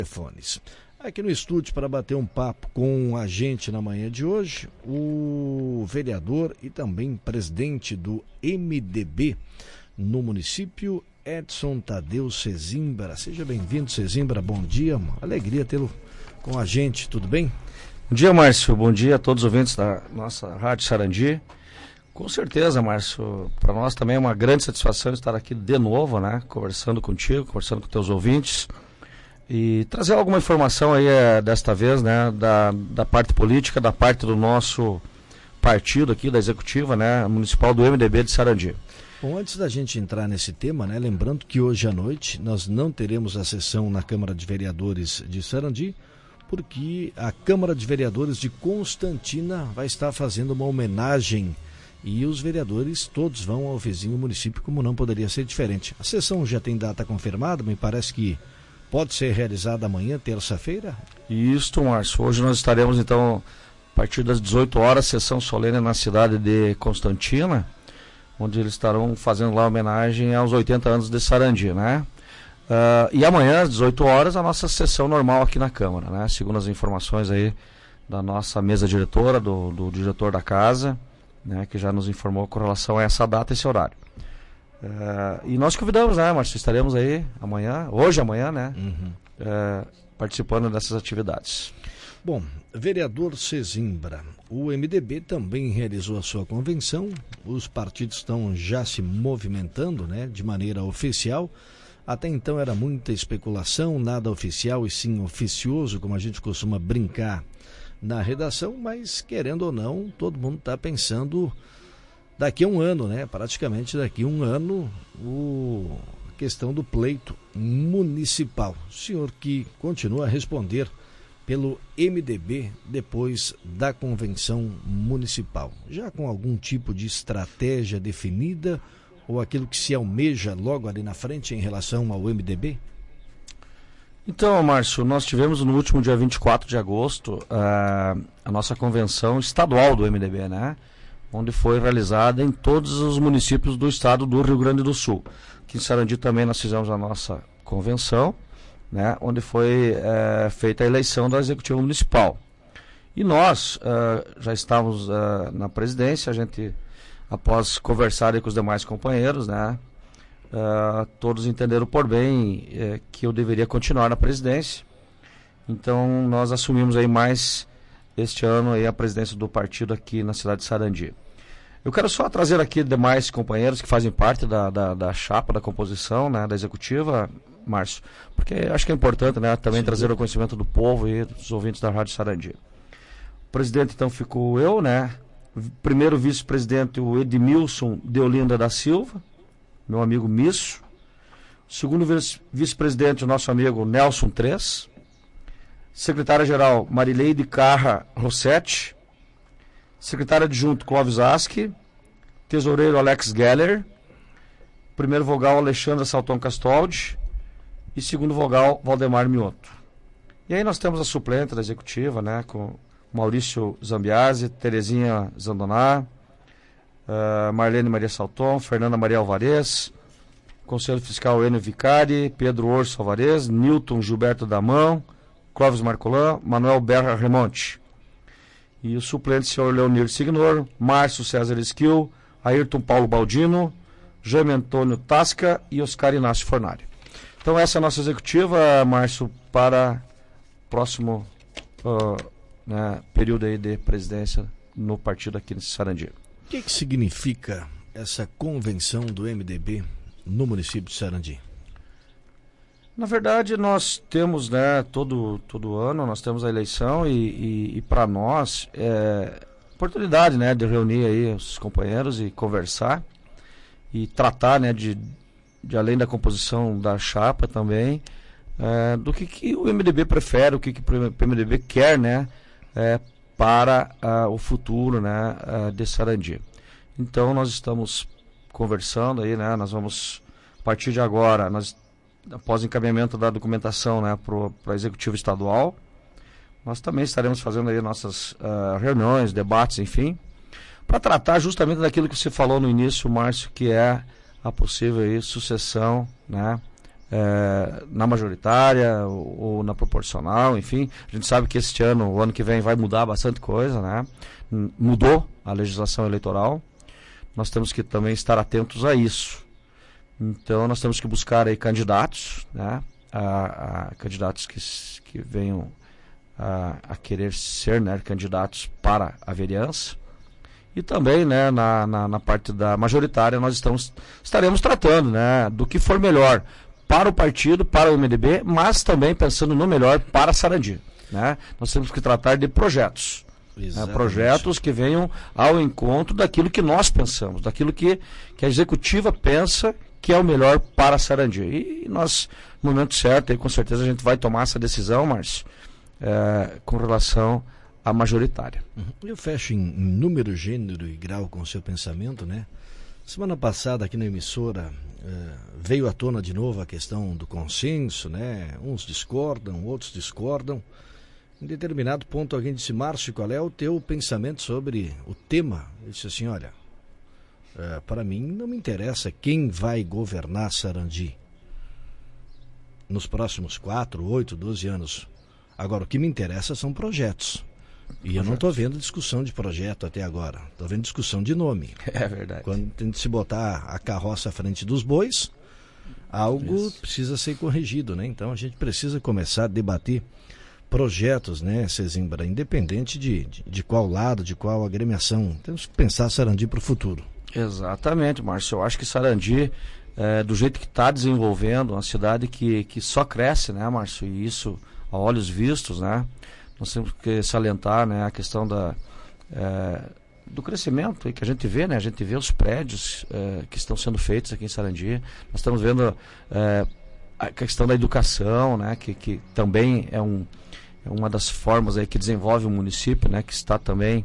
Telefones. Aqui no estúdio para bater um papo com a gente na manhã de hoje, o vereador e também presidente do MDB no município, Edson Tadeu Sesimbra. Seja bem-vindo, Sesimbra, bom dia, uma alegria tê-lo com a gente, tudo bem? Bom dia, Márcio, bom dia a todos os ouvintes da nossa Rádio Sarandi. Com certeza, Márcio, para nós também é uma grande satisfação estar aqui de novo, né, conversando contigo, conversando com teus ouvintes e trazer alguma informação aí desta vez, né, da parte política, da parte do nosso partido aqui, da executiva, né, municipal do MDB de Sarandi. Bom, antes da gente entrar nesse tema, né, lembrando que hoje à noite nós não teremos a sessão na Câmara de Vereadores de Sarandi, porque a Câmara de Vereadores de Constantina vai estar fazendo uma homenagem e os vereadores todos vão ao vizinho município, como não poderia ser diferente. A sessão já tem data confirmada, me parece que pode ser realizada amanhã, terça-feira? Isso, Márcio. Hoje nós estaremos, então, a partir das 18 horas, sessão solene na cidade de Constantina, onde eles estarão fazendo lá homenagem aos 80 anos de Sarandi, né? E amanhã, às 18 horas, a nossa sessão normal aqui na Câmara, né? Segundo as informações aí da nossa mesa diretora, do diretor da casa, né? Que já nos informou com relação a essa data e esse horário. E nós convidamos, né, Márcio? Estaremos aí amanhã, né? Participando dessas atividades. Bom, vereador Sesimbra, o MDB também realizou a sua convenção, os partidos estão já se movimentando, né, de maneira oficial. Até então era muita especulação, nada oficial e sim oficioso, como a gente costuma brincar na redação, mas querendo ou não, todo mundo está pensando daqui a um ano, né? Praticamente daqui a um ano, a questão do pleito municipal. O senhor que continua a responder pelo MDB depois da convenção municipal, já com algum tipo de estratégia definida ou aquilo que se almeja logo ali na frente em relação ao MDB? Então, Márcio, nós tivemos no último dia 24 de agosto a nossa convenção estadual do MDB, né? Onde foi realizada em todos os municípios do estado do Rio Grande do Sul. Aqui em Sarandi também nós fizemos a nossa convenção, né? Onde foi feita a eleição da executiva municipal. E nós já estávamos na presidência, a gente, após conversar com os demais companheiros, né? Todos entenderam por bem que eu deveria continuar na presidência. Então nós assumimos aí mais este ano aí a presidência do partido aqui na cidade de Sarandi. Eu quero só trazer aqui demais companheiros que fazem parte da chapa, da composição, né, da executiva, Márcio, porque acho que é importante, né, também trazer o conhecimento do povo e dos ouvintes da Rádio Sarandi. O presidente então ficou eu, né, primeiro vice-presidente o Edmilson de Olinda da Silva, meu amigo Misso. Segundo vice-presidente o nosso amigo Nelson Tres. Secretária-geral Marileide Carra Rossetti. Secretário adjunto Clóvis Asque. Tesoureiro Alex Geller. Primeiro vogal Alexandra Salton Castoldi. E segundo vogal Valdemar Mioto. E aí nós temos a suplente da executiva, né, com Maurício Zambiase, Terezinha Zandoná, Marlene Maria Salton, Fernanda Maria Alvarez, Conselho Fiscal Enio Vicari, Pedro Orso Alvarez, Newton Gilberto Damão, Clóvis Marcolan, Manuel Berra Remonte. E o suplente, senhor Leonir Signor, Márcio César Esquil, Ayrton Paulo Baldino, Jaime Antônio Tasca e Oscar Inácio Fornari. Então essa é a nossa executiva, Márcio, para o próximo período aí de presidência no partido aqui nesse Sarandi. O que significa essa convenção do MDB no município de Sarandi? Na verdade, nós temos, né, todo ano, nós temos a eleição e para nós é oportunidade, né, de reunir aí os companheiros e conversar e tratar, né, de além da composição da chapa também, do que o MDB prefere, o que o MDB quer, né, para o futuro, né, de Sarandi. Então nós estamos conversando aí, né, nós vamos, a partir de agora, após o encaminhamento da documentação, né, para a executiva estadual, nós também estaremos fazendo aí nossas reuniões, debates, enfim, para tratar justamente daquilo que você falou no início, Márcio, que é a possível aí, sucessão, né, na majoritária ou na proporcional, enfim. A gente sabe que o ano que vem vai mudar bastante coisa, né? Mudou a legislação eleitoral. Nós temos que também estar atentos a isso. Então, nós temos que buscar aí candidatos, né? Candidatos que venham a querer ser, né, candidatos para a vereança. E também, né, na parte da majoritária, nós estaremos tratando, né, do que for melhor para o partido, para o MDB, mas também pensando no melhor para Sarandi, né? Nós temos que tratar de projetos. Né, projetos que venham ao encontro daquilo que nós pensamos, daquilo que a executiva pensa que é o melhor para Sarandi. E nós, no momento certo, aí, com certeza a gente vai tomar essa decisão, Márcio, com relação à majoritária. Eu fecho em número, gênero e grau com o seu pensamento, né? Semana passada aqui na emissora veio à tona de novo a questão do consenso, né? Uns discordam, outros discordam. Em determinado ponto alguém disse: Márcio, qual é o teu pensamento sobre o tema? Eu disse assim: olha, para mim não me interessa quem vai governar Sarandi nos próximos 4, 8, 12 anos. Agora, o que me interessa são projetos. E eu não estou vendo discussão de projeto até agora. Estou vendo discussão de nome. É verdade. Quando tem de se botar a carroça à frente dos bois, algo precisa ser corrigido, né? Então a gente precisa começar a debater projetos, né, Sesimbra, independente de qual lado, de qual agremiação. Temos que pensar Sarandi para o futuro. Exatamente, Márcio. Eu acho que Sarandi, do jeito que está desenvolvendo, uma cidade que só cresce, né, Márcio? E isso a olhos vistos, né? Nós temos que salientar, né, a questão do crescimento aí que a gente vê, né? A gente vê os prédios que estão sendo feitos aqui em Sarandi. Nós estamos vendo a questão da educação, né? Que também é uma das formas aí que desenvolve o município, né? Que está também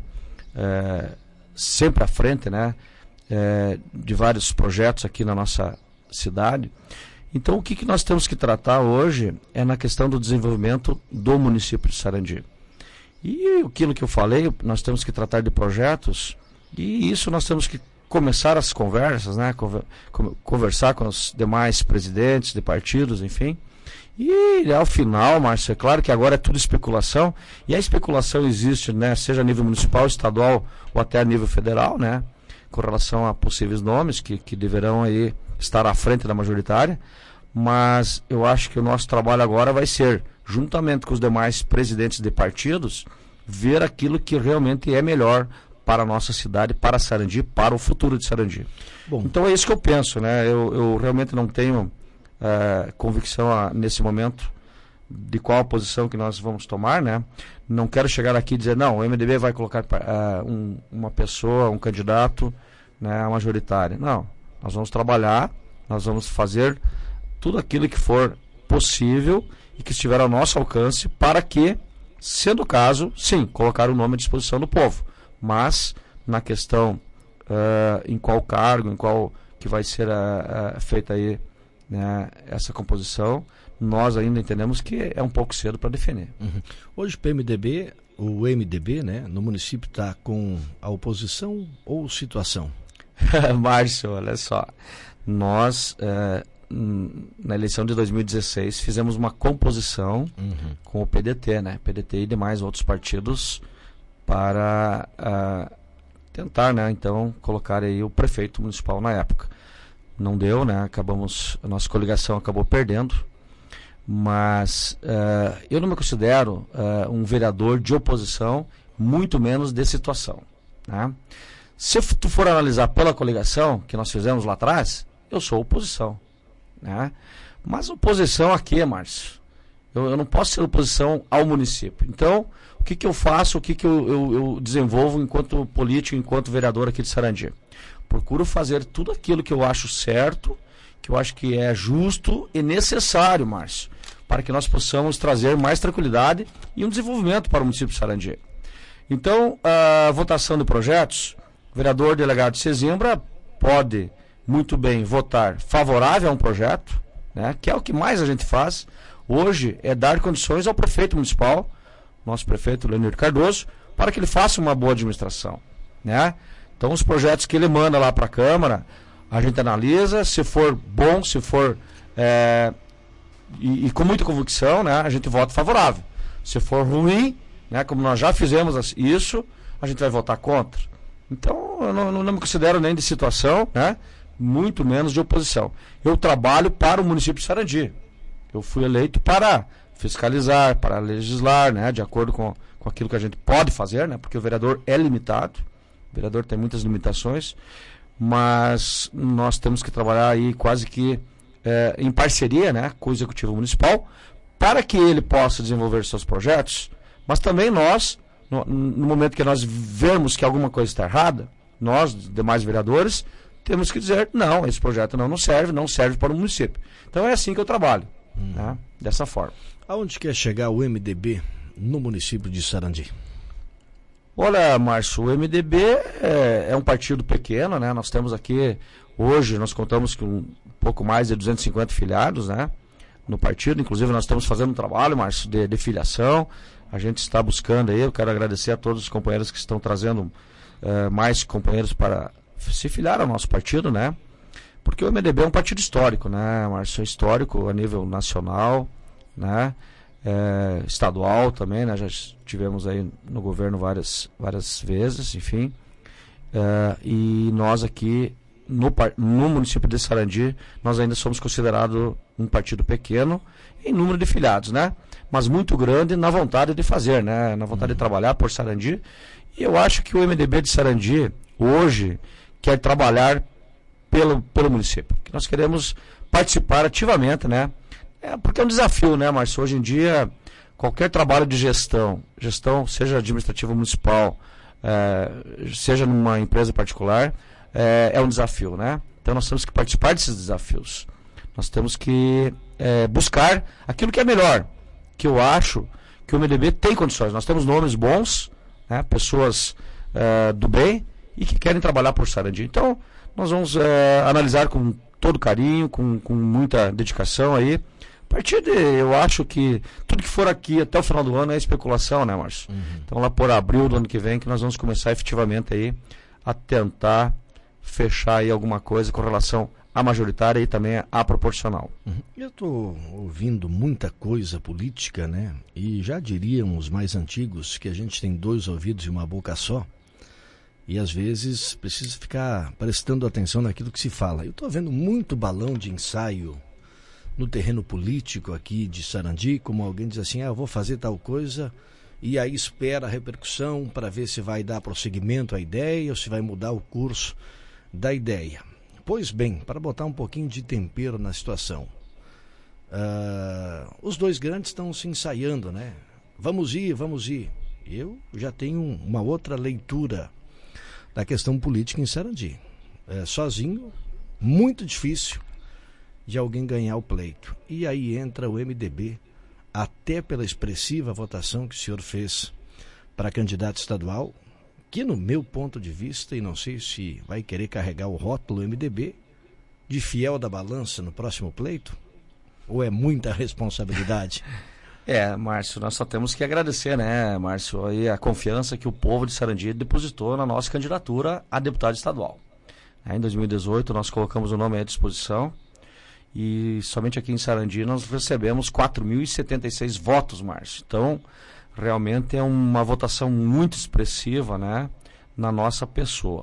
sempre à frente, né? De vários projetos aqui na nossa cidade. Então, o que nós temos que tratar hoje é na questão do desenvolvimento do município de Sarandi. E aquilo que eu falei, nós temos que tratar de projetos, e isso nós temos que começar as conversas, né? Conversar com os demais presidentes de partidos, enfim. E ao final, Márcio, é claro que agora é tudo especulação, e a especulação existe, né? Seja a nível municipal, estadual ou até a nível federal, né? Com relação a possíveis nomes que deverão aí estar à frente da majoritária. Mas eu acho que o nosso trabalho agora vai ser, juntamente com os demais presidentes de partidos, ver aquilo que realmente é melhor para a nossa cidade, para Sarandi, para o futuro de Sarandi. Bom, então é isso que eu penso, né? Eu realmente não tenho convicção nesse momento de qual a posição que nós vamos tomar, né? Não quero chegar aqui e dizer, não, o MDB vai colocar uma pessoa, um candidato, né, a majoritária. Não, nós vamos trabalhar, nós vamos fazer tudo aquilo que for possível e que estiver ao nosso alcance para que, sendo o caso, sim, colocar o nome à disposição do povo. Mas, na questão em qual cargo, em qual que vai ser feita aí, né, essa composição, nós ainda entendemos que é um pouco cedo para definir. Hoje o MDB, né, no município está com a oposição ou situação? Márcio, olha só, nós na eleição de 2016 fizemos uma composição com o PDT, né, PDT e demais outros partidos para tentar, né, então colocar aí o prefeito municipal na época. Não deu, né, a nossa coligação acabou perdendo, mas eu não me considero um vereador de oposição, muito menos de situação, né? Se tu for analisar pela coligação que nós fizemos lá atrás, eu sou oposição, né? Mas oposição a quê, Márcio? Eu não posso ser oposição ao município. Então, o que eu faço, o que eu desenvolvo enquanto político, enquanto vereador aqui de Sarandi? Procuro fazer tudo aquilo que eu acho certo, que eu acho que é justo e necessário, Márcio, para que nós possamos trazer mais tranquilidade e um desenvolvimento para o município de Sarandi. Então, a votação de projetos, o vereador delegado Sesimbra pode muito bem votar favorável a um projeto, né, que é o que mais a gente faz hoje, é dar condições ao prefeito municipal, nosso prefeito Leonir Cardoso, para que ele faça uma boa administração, né? Então, os projetos que ele manda lá para a Câmara, a gente analisa, se for bom, se for e com muita convicção, né, a gente vota favorável. Se for ruim, né, como nós já fizemos isso, a gente vai votar contra. Então, eu não me considero nem de situação, né, muito menos de oposição. Eu trabalho para o município de Sarandi. Eu fui eleito para fiscalizar, para legislar, né, de acordo com aquilo que a gente pode fazer, né, porque o vereador é limitado, o vereador tem muitas limitações, mas nós temos que trabalhar aí quase que em parceria, né, com o Executivo Municipal, para que ele possa desenvolver seus projetos, mas também nós, no momento que nós vermos que alguma coisa está errada, nós, demais vereadores, temos que dizer, não, esse projeto não serve para o município. Então é assim que eu trabalho, né, dessa forma. Aonde quer chegar o MDB no município de Sarandi? Olha, Márcio, o MDB é um partido pequeno, né? Nós temos aqui, hoje, nós contamos com um pouco mais de 250 filiados, né, no partido. Inclusive, nós estamos fazendo um trabalho, Márcio, de filiação. A gente está buscando aí, eu quero agradecer a todos os companheiros que estão trazendo mais companheiros para se filiar ao nosso partido, né? Porque o MDB é um partido histórico, né, Márcio? É histórico a nível nacional, né? Estadual também, né? Já estivemos aí no governo várias vezes, enfim. E nós aqui no município de Sarandi, nós ainda somos considerados um partido pequeno em número de filiados, né? Mas muito grande na vontade de fazer, né? Na vontade de trabalhar por Sarandi. E eu acho que o MDB de Sarandi hoje quer trabalhar pelo município. Que nós queremos participar ativamente, né? Porque é um desafio, né, Márcio? Hoje em dia, qualquer trabalho de gestão, seja administrativa municipal, seja numa empresa particular, é um desafio, né? Então nós temos que participar desses desafios. Nós temos que buscar aquilo que é melhor, que eu acho que o MDB tem condições. Nós temos nomes bons, né, pessoas do bem e que querem trabalhar por Sarandi. Então nós vamos analisar com todo carinho, com muita dedicação aí. A partir eu acho que tudo que for aqui até o final do ano é especulação, né, Márcio? Então lá por abril do ano que vem que nós vamos começar efetivamente aí a tentar fechar aí alguma coisa com relação à majoritária e também à proporcional. Eu estou ouvindo muita coisa política, né? E já diriam os mais antigos que a gente tem 2 ouvidos e uma boca só. E às vezes precisa ficar prestando atenção naquilo que se fala. Eu estou vendo muito balão de ensaio no terreno político aqui de Sarandi, como alguém diz assim, eu vou fazer tal coisa, e aí espera a repercussão para ver se vai dar prosseguimento à ideia ou se vai mudar o curso da ideia. Pois bem, para botar um pouquinho de tempero na situação, os 2 grandes estão se ensaiando, né? Vamos ir. Eu já tenho uma outra leitura da questão política em Sarandi. Sozinho, muito difícil de alguém ganhar o pleito. E aí entra o MDB, até pela expressiva votação que o senhor fez para candidato estadual, que no meu ponto de vista, e não sei se vai querer carregar o rótulo MDB, de fiel da balança no próximo pleito, ou é muita responsabilidade? Márcio, nós só temos que agradecer, né, Márcio, aí a confiança que o povo de Sarandi depositou na nossa candidatura a deputado estadual. Em 2018 nós colocamos o nome à disposição e somente aqui em Sarandi nós recebemos 4.076 votos, Márcio. Então, realmente é uma votação muito expressiva, né, na nossa pessoa.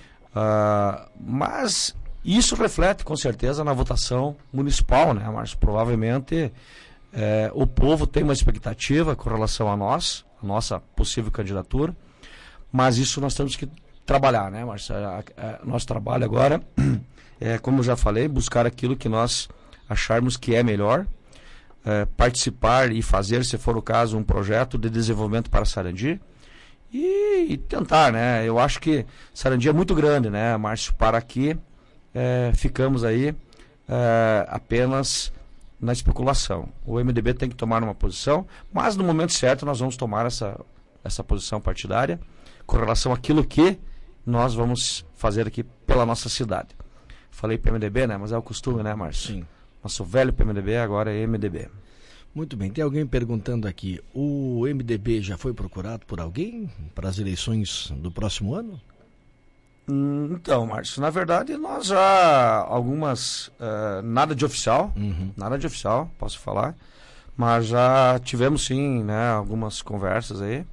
Mas isso reflete com certeza na votação municipal, né, Márcio? Provavelmente o povo tem uma expectativa com relação a nós, a nossa possível candidatura, mas isso nós temos que trabalhar, né, Márcio? Nosso trabalho agora como eu já falei, buscar aquilo que nós acharmos que é melhor, participar e fazer, se for o caso, um projeto de desenvolvimento para Sarandi e tentar, né? Eu acho que Sarandi é muito grande, né, Márcio, para que ficamos aí apenas na especulação. O MDB tem que tomar uma posição, mas no momento certo nós vamos tomar essa posição partidária com relação àquilo que nós vamos fazer aqui pela nossa cidade. Falei PMDB, né? Mas é o costume, né, Márcio? Sim. Nosso velho PMDB agora é MDB. Muito bem. Tem alguém perguntando aqui, o MDB já foi procurado por alguém para as eleições do próximo ano? Então, Márcio, na verdade nós já algumas, nada de oficial, posso falar, mas já tivemos sim, né, algumas conversas aí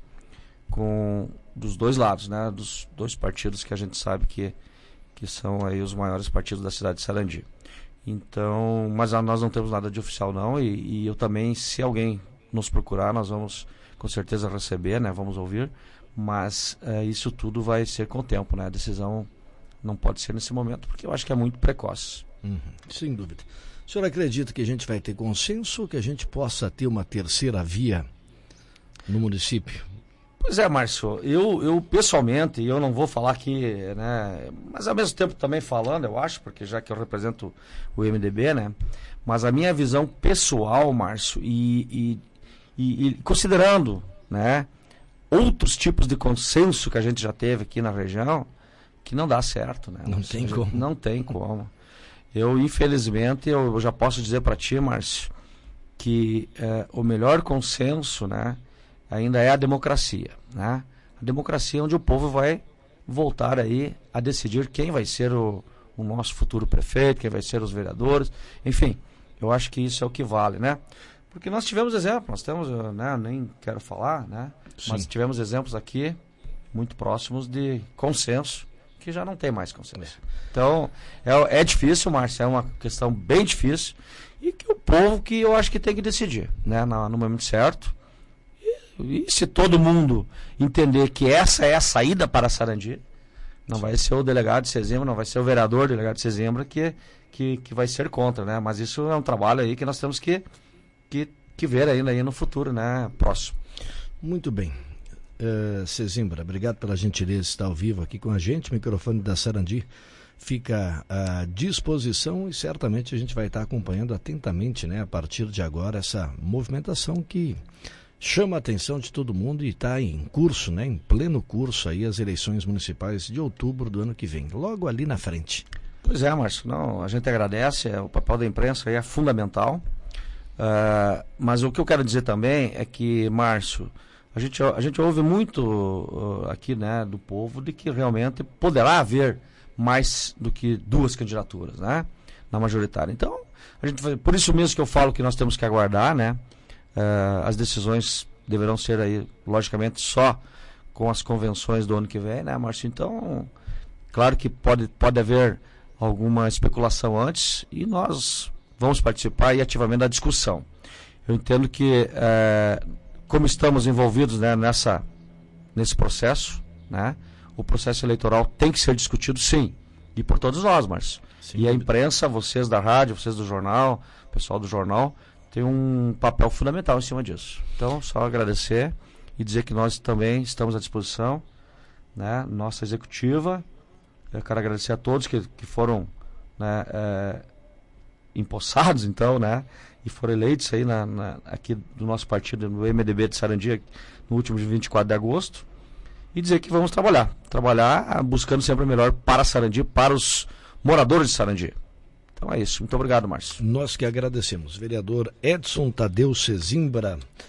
dos dois lados, né, dos dois partidos que a gente sabe que são aí os maiores partidos da cidade de Sarandi. Então, mas nós não temos nada de oficial não, e eu também, se alguém nos procurar, nós vamos com certeza receber, né, vamos ouvir, mas isso tudo vai ser com o tempo, né, a decisão não pode ser nesse momento, porque eu acho que é muito precoce. Sem dúvida. O senhor acredita que a gente vai ter consenso ou que a gente possa ter uma terceira via no município? Pois é, Márcio, eu pessoalmente, eu não vou falar aqui, né, mas ao mesmo tempo também falando, eu acho, porque já que eu represento o MDB, né, mas a minha visão pessoal, Márcio, e considerando, né, outros tipos de consenso que a gente já teve aqui na região, que não dá certo, né? Não tem como. Não tem como. Eu, infelizmente, eu já posso dizer para ti, Márcio, que o melhor consenso, né, ainda é a democracia, né? A democracia é onde o povo vai voltar aí a decidir quem vai ser o nosso futuro prefeito, quem vai ser os vereadores, enfim, eu acho que isso é o que vale, né? Porque nós tivemos exemplos, nós temos, né, nem quero falar, né? Sim. Mas tivemos exemplos aqui muito próximos de consenso, que já não tem mais consenso. Então, é difícil, Márcio, é uma questão bem difícil, e que o povo que eu acho que tem que decidir, né, no momento certo. E se todo mundo entender que essa é a saída para Sarandi, não vai ser o delegado de Sesimbra, não vai ser o vereador delegado de Sesimbra que vai ser contra, né? Mas isso é um trabalho aí que nós temos que ver ainda aí no futuro, né, próximo. Muito bem. Sesimbra, obrigado pela gentileza de estar ao vivo aqui com a gente. O microfone da Sarandi fica à disposição e certamente a gente vai estar acompanhando atentamente, né, a partir de agora, essa movimentação que chama a atenção de todo mundo e está em curso, né, em pleno curso aí as eleições municipais de outubro do ano que vem, logo ali na frente. Pois é, Márcio, não, a gente agradece, o papel da imprensa aí é fundamental, mas o que eu quero dizer também é que, Márcio, a gente ouve muito aqui, né, do povo de que realmente poderá haver mais do que 2 candidaturas, né, na majoritária. Então, por isso mesmo que eu falo que nós temos que aguardar, né, as decisões deverão ser aí, logicamente, só com as convenções do ano que vem, né, Márcio? Então, claro que pode haver alguma especulação antes e nós vamos participar e ativamente da discussão. Eu entendo que, como estamos envolvidos, né, nesse processo, né, o processo eleitoral tem que ser discutido, sim, e por todos nós, Márcio. Sim. E a imprensa, vocês da rádio, vocês do jornal, o pessoal do jornal, tem um papel fundamental em cima disso. Então, só agradecer e dizer que nós também estamos à disposição, né, nossa executiva. Eu quero agradecer a todos que foram, né, empossados, então, né, e foram eleitos aí aqui do nosso partido, no MDB de Sarandi, no último dia 24 de agosto, e dizer que vamos trabalhar buscando sempre o melhor para Sarandi, para os moradores de Sarandi. Então é isso. Muito obrigado, Márcio. Nós que agradecemos. Vereador Edson Tadeu Sesimbra.